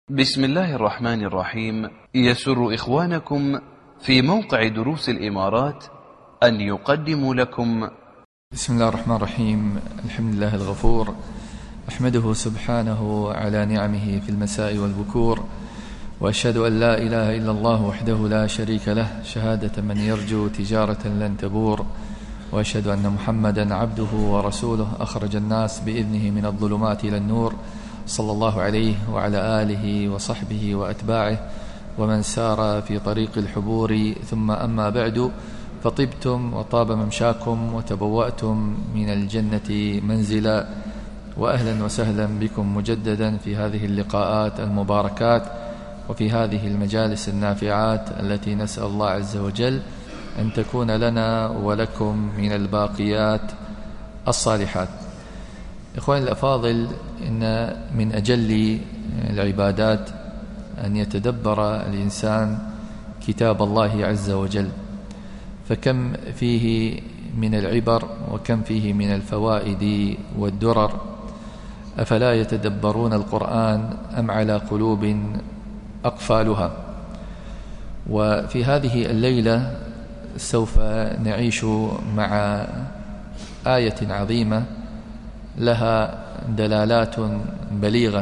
بسم الله الرحمن الرحيم. يسر إخوانكم في موقع دروس الإمارات أن يقدموا لكم بسم الله الرحمن الرحيم. الحمد لله الغفور، أحمده سبحانه على نعمه في المساء والبكور، وأشهد أن لا إله إلا الله وحده لا شريك له شهادة من يرجو تجارة لن تبور، وأشهد أن محمدا عبده ورسوله أخرج الناس بإذنه من الظلمات إلى النور، صلى الله عليه وعلى آله وصحبه وأتباعه ومن سار في طريق الحبور. ثم أما بعد، فطبتم وطاب ممشاكم وتبوأتم من الجنة منزلا، وأهلا وسهلا بكم مجددا في هذه اللقاءات المباركات وفي هذه المجالس النافعات التي نسأل الله عز وجل أن تكون لنا ولكم من الباقيات الصالحات. إخواني الأفاضل، إن من أجل العبادات أن يتدبر الإنسان كتاب الله عز وجل، فكم فيه من العبر وكم فيه من الفوائد والدرر. أفلا يتدبرون القرآن أم على قلوب أقفالها؟ وفي هذه الليلة سوف نعيش مع آية عظيمة لها دلالات بليغة،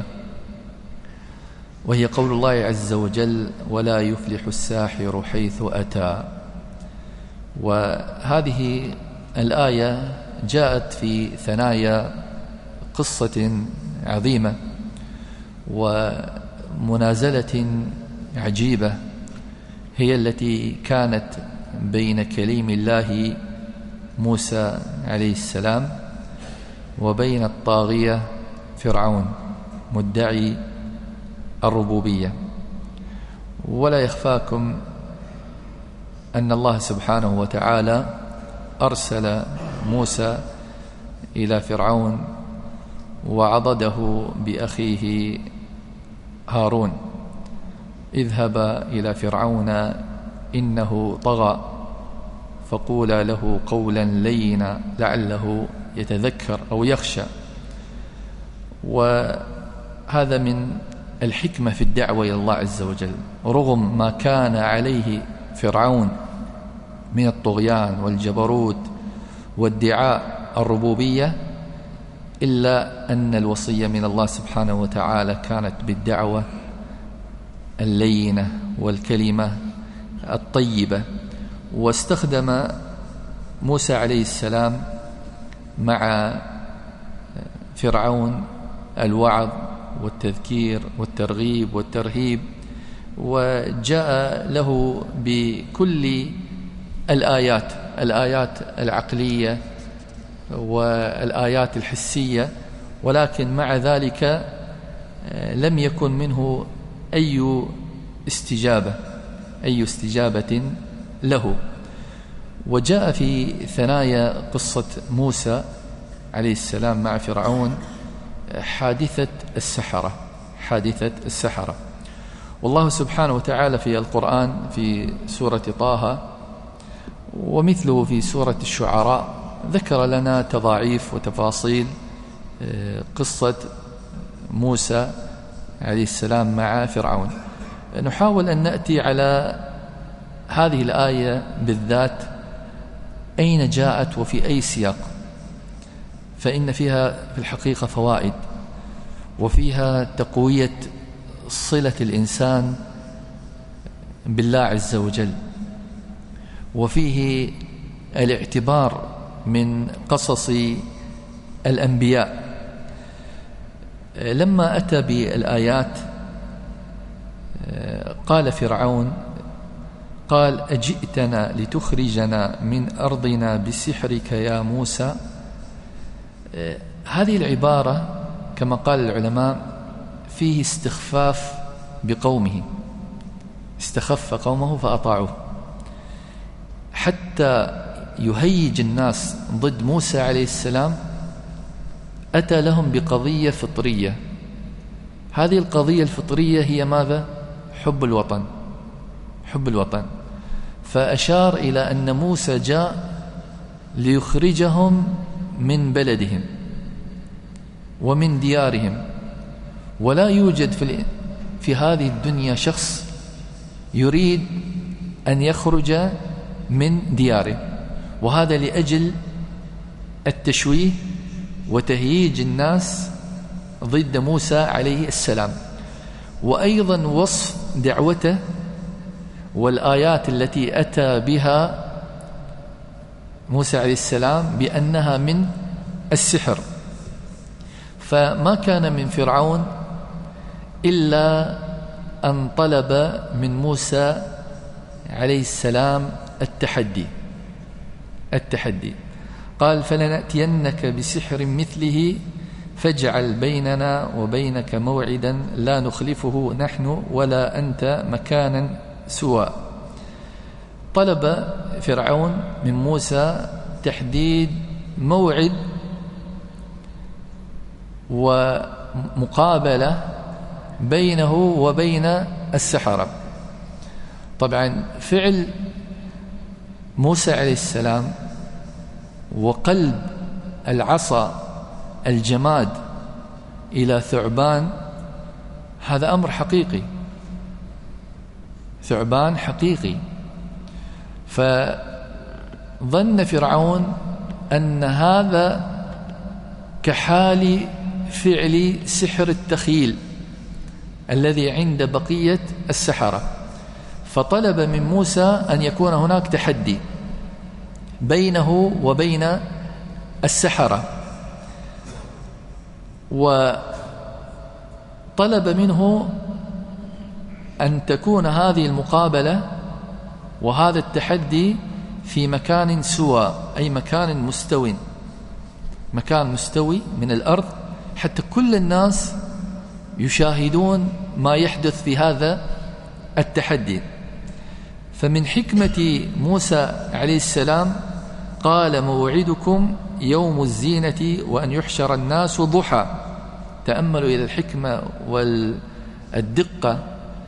وهي قول الله عز وجل: ولا يفلح الساحر حيث أتى. وهذه الآية جاءت في ثنايا قصة عظيمة ومنازلة عجيبة، هي التي كانت بين كليم الله موسى عليه السلام وبين الطاغية فرعون مدعي الربوبية. ولا يخفاكم أن الله سبحانه وتعالى أرسل موسى إلى فرعون وعضده بأخيه هارون: اذهب إلى فرعون إنه طغى فقولا له قولا لينا لعله يتذكر أو يخشى. وهذا من الحكمة في الدعوة إلى الله عز وجل، رغم ما كان عليه فرعون من الطغيان والجبروت وادعاء الربوبية، إلا أن الوصية من الله سبحانه وتعالى كانت بالدعوة اللينة والكلمة الطيبة. واستخدم موسى عليه السلام مع فرعون الوعظ والتذكير والترغيب والترهيب، وجاء له بكل الآيات العقلية والآيات الحسية، ولكن مع ذلك لم يكن منه أي استجابة له. وجاء في ثنايا قصة موسى عليه السلام مع فرعون حادثة السحرة. والله سبحانه وتعالى في القرآن في سورة طه ومثله في سورة الشعراء ذكر لنا تضاعيف وتفاصيل قصة موسى عليه السلام مع فرعون. نحاول أن نأتي على هذه الآية بالذات أين جاءت وفي أي سياق، فإن فيها في الحقيقة فوائد، وفيها تقوية صلة الإنسان بالله عز وجل، وفيه الاعتبار من قصص الأنبياء. لما أتى بالآيات قال فرعون: قال أجئتنا لتخرجنا من أرضنا بسحرك يا موسى. هذه العبارة كما قال العلماء فيه استخفاف بقومه، استخف قومه فأطاعوه، حتى يهيج الناس ضد موسى عليه السلام. أتى لهم بقضية فطرية، هذه القضية الفطرية هي ماذا؟ حب الوطن. فأشار إلى أن موسى جاء ليخرجهم من بلدهم ومن ديارهم، ولا يوجد في في هذه الدنيا شخص يريد أن يخرج من دياره، وهذا لأجل التشويه وتهييج الناس ضد موسى عليه السلام. وأيضا وصف دعوته والآيات التي أتى بها موسى عليه السلام بأنها من السحر. فما كان من فرعون إلا أن طلب من موسى عليه السلام التحدي. قال: فلنأتينك بسحر مثله فاجعل بيننا وبينك موعدا لا نخلفه نحن ولا أنت مكانا سوى. طلب فرعون من موسى تحديد موعد ومقابلة بينه وبين السحرة. طبعا فعل موسى عليه السلام وقلب العصا الجماد إلى ثعبان هذا أمر حقيقي، ثعبان حقيقي. فظن فرعون أن هذا كحال فعل سحر التخيل الذي عند بقية السحرة، فطلب من موسى أن يكون هناك تحدي بينه وبين السحرة، وطلب منه أن تكون هذه المقابلة وهذا التحدي في مكان سوى، أي مكان مستوٍ، مكان مستوي من الأرض، حتى كل الناس يشاهدون ما يحدث في هذا التحدي. فمن حكمة موسى عليه السلام قال: موعدكم يوم الزينة وأن يحشر الناس ضحى. تأملوا إلى الحكمة والدقة.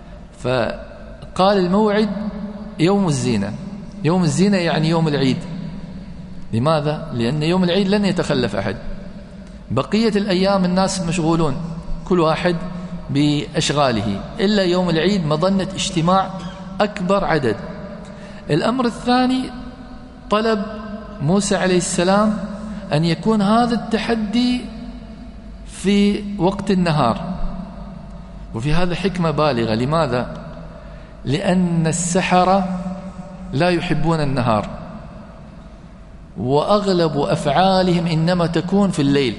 فقال الموعد يوم الزينة، يوم الزينة يعني يوم العيد. لماذا؟ لأن يوم العيد لن يتخلف أحد، بقية الأيام الناس مشغولون كل واحد بأشغاله، إلا يوم العيد مظنة اجتماع أكبر عدد. الأمر الثاني طلب موسى عليه السلام أن يكون هذا التحدي في وقت النهار، وفي هذا حكمة بالغة. لماذا؟ لأن السحرة لا يحبون النهار، وأغلب أفعالهم إنما تكون في الليل،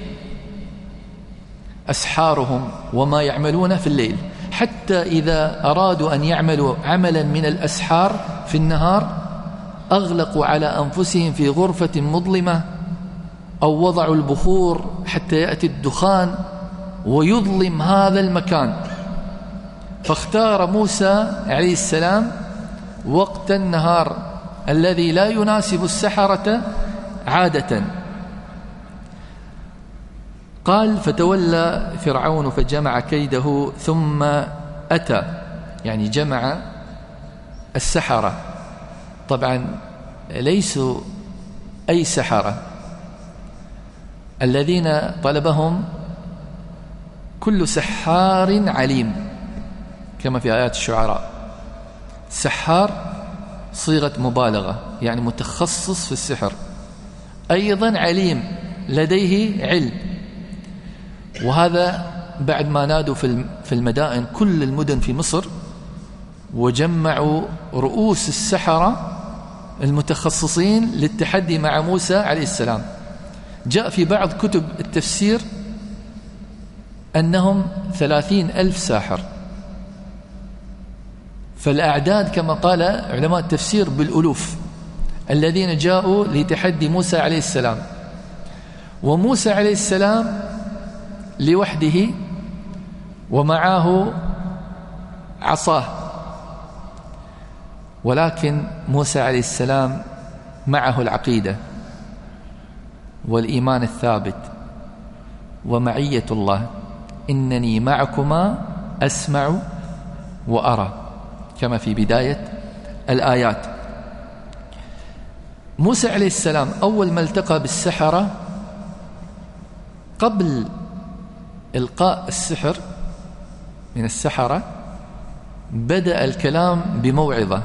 أسحارهم وما يعملون في الليل. حتى إذا أرادوا أن يعملوا عملا من الأسحار في النهار أغلقوا على أنفسهم في غرفة مظلمة، أو وضعوا البخور حتى يأتي الدخان ويظلم هذا المكان. فاختار موسى عليه السلام وقت النهار الذي لا يناسب السحرة عادة. قال: فتولى فرعون فجمع كيده ثم أتى، يعني جمع السحرة. طبعا ليسوا أي سحرة، الذين طلبهم كل سحار عليم، كما في آيات الشعراء. سحار صيغة مبالغة، يعني متخصص في السحر، أيضا عليم لديه علم. وهذا بعد ما نادوا في المدائن، كل المدن في مصر، وجمعوا رؤوس السحرة المتخصصين للتحدي مع موسى عليه السلام. جاء في بعض كتب التفسير أنهم 30,000 ساحر. فالأعداد كما قال علماء التفسير بالألوف الذين جاءوا لتحدي موسى عليه السلام. وموسى عليه السلام لوحده ومعه عصاه، ولكن موسى عليه السلام معه العقيدة والإيمان الثابت ومعية الله: إنني معكما أسمع وأرى، كما في بداية الآيات. موسى عليه السلام أول ما التقى بالسحرة، قبل إلقاء السحر من السحرة بدأ الكلام بموعظة،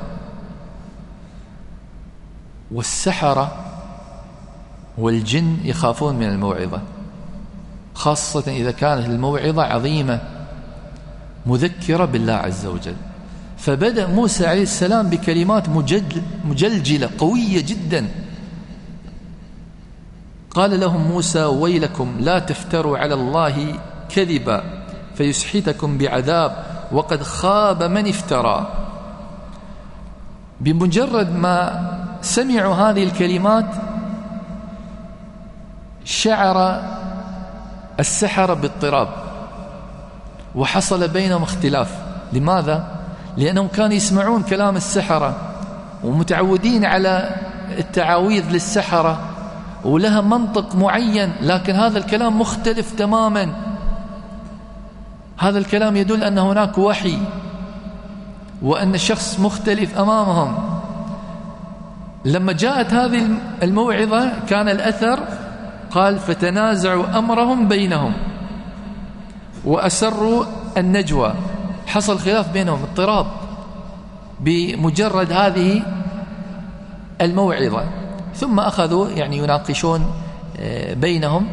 والسحرة والجن يخافون من الموعظة، خاصة إذا كانت الموعظة عظيمة مذكرة بالله عز وجل. فبدأ موسى عليه السلام بكلمات مجلجلة قوية جدا. قال لهم موسى: ويلكم لا تفتروا على الله كذبا فيسحتكم بعذاب وقد خاب من افترى. بمجرد ما سمعوا هذه الكلمات شعر السحرة باضطراب، وحصل بينهم اختلاف. لماذا؟ لأنهم كانوا يسمعون كلام السحرة ومتعودين على التعاويذ للسحرة ولها منطق معين، لكن هذا الكلام مختلف تماما. هذا الكلام يدل أن هناك وحي وأن الشخص مختلف أمامهم. لما جاءت هذه الموعظة كان الأثر، قال: فتنازعوا أمرهم بينهم وأسروا النجوى. حصل خلاف بينهم، اضطراب بمجرد هذه الموعظة. ثم أخذوا يناقشون بينهم،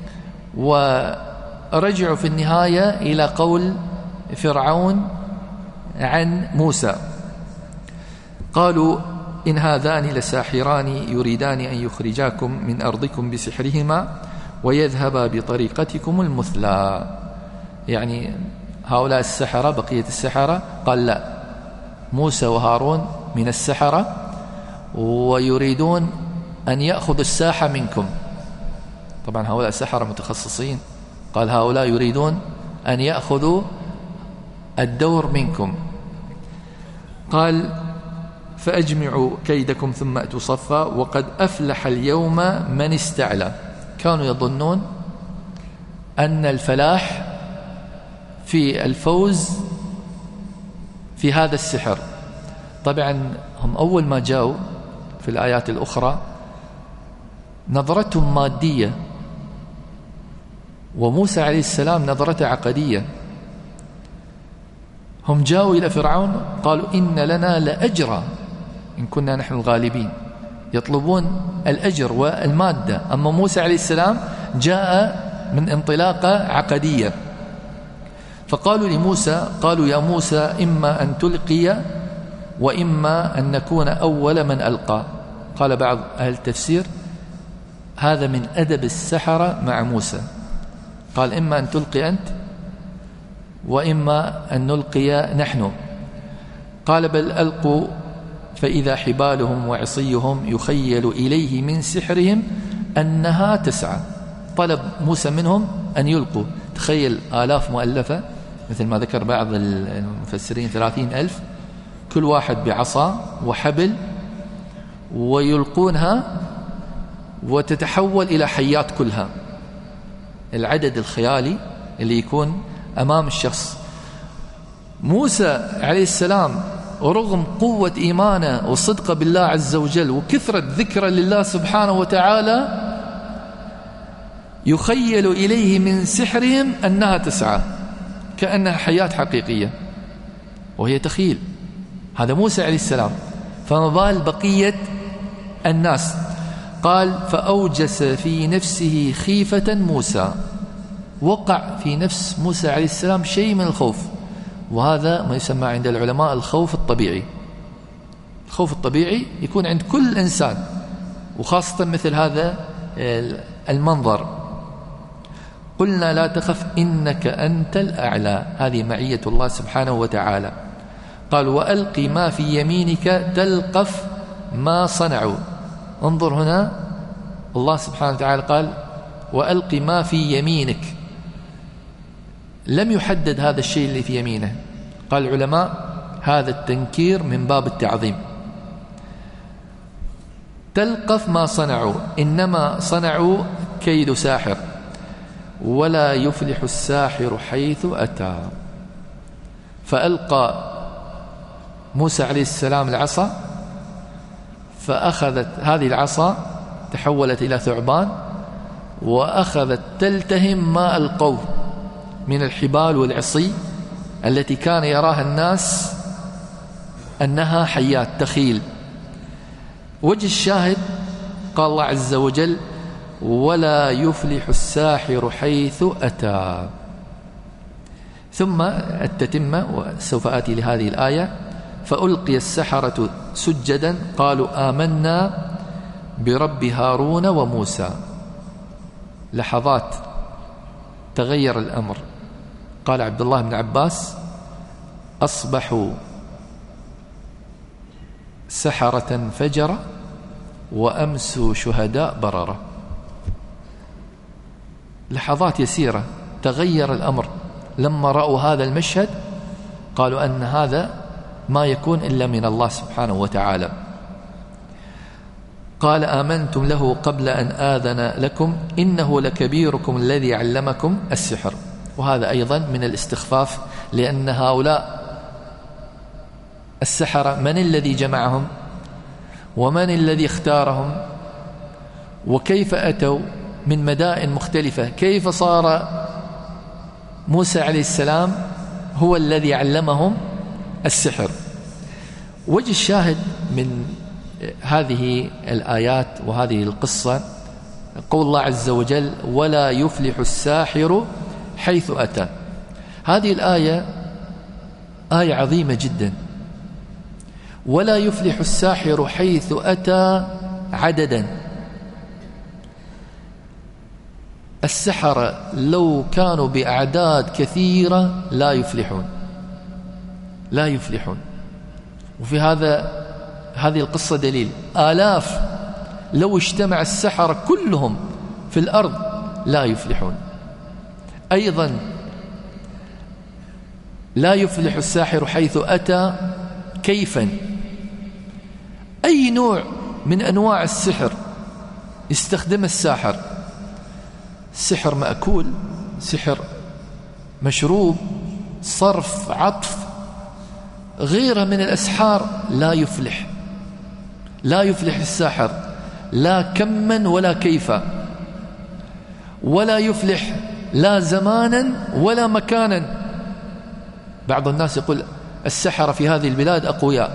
ورجعوا في النهاية إلى قول فرعون عن موسى. قالوا: إن هذان لساحران يريدان أن يخرجاكم من أرضكم بسحرهما ويذهبا بطريقتكم المثلى. هؤلاء السحرة، بقية السحرة، قال: لا، موسى وهارون من السحرة ويريدون أن يأخذوا الساحة منكم. طبعا هؤلاء السحرة متخصصين. قال: هؤلاء يريدون أن يأخذوا الدور منكم. قال: فأجمعوا كيدكم ثم أتوا صفا وقد أفلح اليوم من استعلى. كانوا يظنون أن الفلاح في الفوز في هذا السحر. طبعا هم أول ما جاءوا في الآيات الأخرى نظرتهم مادية، وموسى عليه السلام نظرته عقدية. هم جاءوا إلى فرعون قالوا: إن لنا لأجرا إن كنا نحن الغالبين، يطلبون الأجر والمادة. أما موسى عليه السلام جاء من انطلاقة عقدية. فقالوا لموسى، قالوا: يا موسى إما أن تلقي وإما أن نكون أول من ألقى. قال بعض أهل التفسير: هذا من أدب السحرة مع موسى. قال: إما أن تلقي أنت وإما أن نلقي نحن. قال: بل ألقوا فإذا حبالهم وعصيهم يخيل إليه من سحرهم أنها تسعى. طلب موسى منهم أن يلقوا. تخيل آلاف مؤلفة مثل ما ذكر بعض المفسرين 30,000، كل واحد بعصا وحبل، ويلقونها وتتحول إلى حيات كلها. العدد الخيالي اللي يكون أمام الشخص. موسى عليه السلام ورغم قوة إيمانه وصدقه بالله عز وجل وكثرة ذكره لله سبحانه وتعالى يخيل إليه من سحرهم أنها تسعى، كأنها حياة حقيقية وهي تخيل. هذا موسى عليه السلام، فما بال بقية الناس. قال: فأوجس في نفسه خيفة موسى. وقع في نفس موسى عليه السلام شيء من الخوف، وهذا ما يسمى عند العلماء الخوف الطبيعي. الخوف الطبيعي يكون عند كل إنسان، وخاصة مثل هذا المنظر. قلنا: لا تخف إنك أنت الأعلى. هذه معية الله سبحانه وتعالى. قال: وألق ما في يمينك تلقف ما صنعوا. انظر هنا الله سبحانه وتعالى قال: وألق ما في يمينك. لم يحدد هذا الشيء اللي في يمينه. قال العلماء: هذا التنكير من باب التعظيم. تلقف ما صنعوا، إنما صنعوا كيد ساحر ولا يفلح الساحر حيث أتى. فألقى موسى عليه السلام العصا، فأخذت هذه العصا تحولت إلى ثعبان، وأخذت تلتهم ما ألقوه من الحبال والعصي التي كان يراها الناس أنها حيات تخيل. وجه الشاهد قال الله عز وجل ولا يفلح الساحر حيث أتى. ثم التتمة، وسوف آتي لهذه الآية: فألقي السحرة سجدا قالوا آمنا برب هارون وموسى. لحظات تغير الأمر. قال عبد الله بن عباس: أصبحوا سحرة فجرة وأمسوا شهداء بررة. لحظات يسيرة تغير الأمر. لما رأوا هذا المشهد قالوا أن هذا ما يكون إلا من الله سبحانه وتعالى. قال آمنتم له قبل أن آذن لكم إنه لكبيركم الذي علمكم السحر. وهذا أيضا من الاستخفاف، لأن هؤلاء السحرة من الذي جمعهم ومن الذي اختارهم وكيف أتوا من مدائن مختلفة؟ كيف صار موسى عليه السلام هو الذي علمهم السحر؟ وجه الشاهد من هذه الآيات وهذه القصة قول الله عز وجل ولا يفلح الساحر حيث أتى. هذه الآية آية عظيمة جدا. ولا يفلح الساحر حيث أتى عددا. السحرة لو كانوا بأعداد كثيرة لا يفلحون، لا يفلحون. وفي هذه القصة دليل. آلاف لو اجتمع السحرة كلهم في الأرض لا يفلحون. أيضا لا يفلح الساحر حيث أتى كيفا. أي نوع من أنواع السحر يستخدم الساحر؟ سحر مأكول، سحر مشروب، صرف، عطف، غيرها من الأسحار لا يفلح. لا يفلح الساحر لا كما ولا كيفا، ولا يفلح لا زمانا ولا مكانا. بعض الناس يقول السحرة في هذه البلاد أقوياء.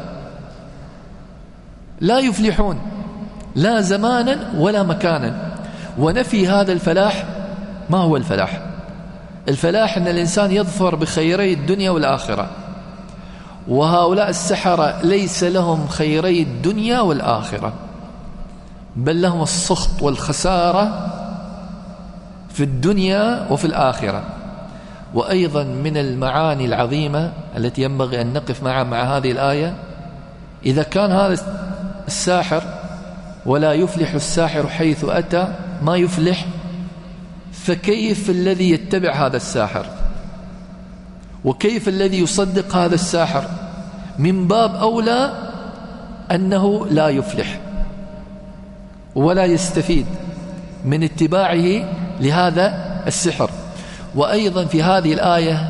لا يفلحون لا زمانا ولا مكانا. ونفي هذا الفلاح. ما هو الفلاح؟ الفلاح أن الإنسان يظفر بخيري الدنيا والآخرة، وهؤلاء السحرة ليس لهم خيري الدنيا والآخرة، بل لهم السخط والخسارة في الدنيا وفي الآخرة. وأيضا من المعاني العظيمة التي ينبغي أن نقف مع هذه الآية: إذا كان هذا الساحر ولا يفلح الساحر حيث أتى ما يفلح، فكيف الذي يتبع هذا الساحر؟ وكيف الذي يصدق هذا الساحر؟ من باب أولى أنه لا يفلح ولا يستفيد من اتباعه لهذا السحر. وأيضا في هذه الآية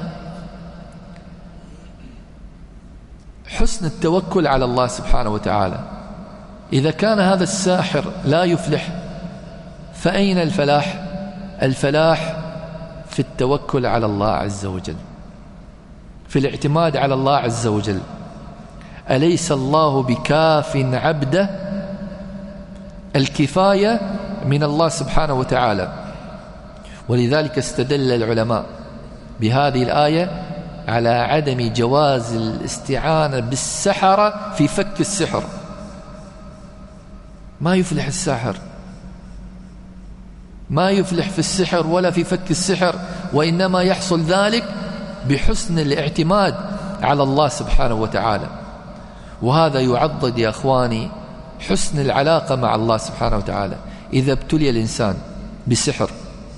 حسن التوكل على الله سبحانه وتعالى. إذا كان هذا الساحر لا يفلح فأين الفلاح؟ الفلاح في التوكل على الله عز وجل، في الاعتماد على الله عز وجل. أليس الله بكاف عبده؟ الكفاية من الله سبحانه وتعالى. ولذلك استدل العلماء بهذه الآية على عدم جواز الاستعانة بالسحرة في فك السحر. ما يفلح الساحر، ما يفلح في السحر ولا في فك السحر، وإنما يحصل ذلك بحسن الاعتماد على الله سبحانه وتعالى. وهذا يعضد يا أخواني حسن العلاقة مع الله سبحانه وتعالى. إذا ابتلي الإنسان بسحر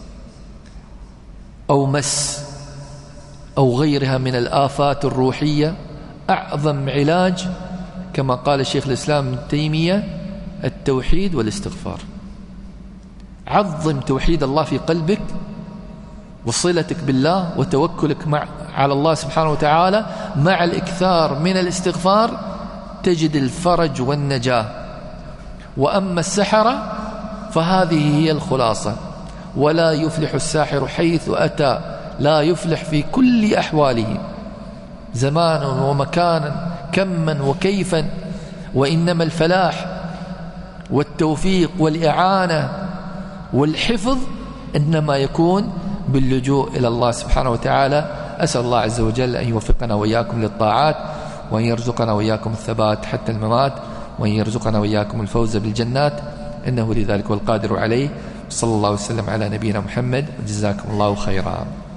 أو مس أو غيرها من الآفات الروحية، أعظم علاج كما قال الشيخ الإسلام ابن تيمية التوحيد والاستغفار. عظم توحيد الله في قلبك وصلتك بالله وتوكلك على الله سبحانه وتعالى مع الإكثار من الاستغفار، تجد الفرج والنجاة. وأما السحرة فهذه هي الخلاصة: ولا يفلح الساحر حيث أتى. لا يفلح في كل أحواله، زمانا ومكانا كما وكيفا، وإنما الفلاح والتوفيق والإعانة والحفظ إنما يكون باللجوء إلى الله سبحانه وتعالى. أسأل الله عز وجل أن يوفقنا وإياكم للطاعات، وأن يرزقنا وإياكم الثبات حتى الممات، وأن يرزقنا وإياكم الفوز بالجنات، إنه لذلك والقادر عليه. صلى الله وسلم على نبينا محمد، وجزاكم الله خيرا.